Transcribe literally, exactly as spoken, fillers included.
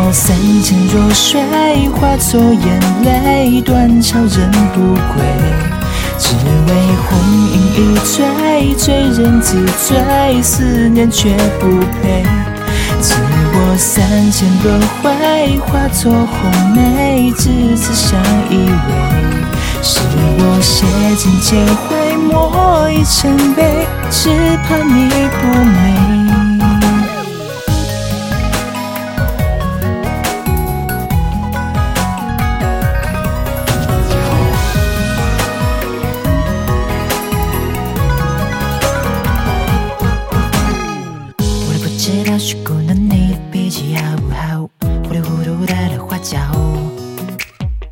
我三千弱水，化作眼泪，断桥人不归。只为红颜一醉，醉人几醉，思念却不配。赐我三千轮回，化作红梅，至此相依偎。是我写尽千回，墨已成碑，只怕你不美。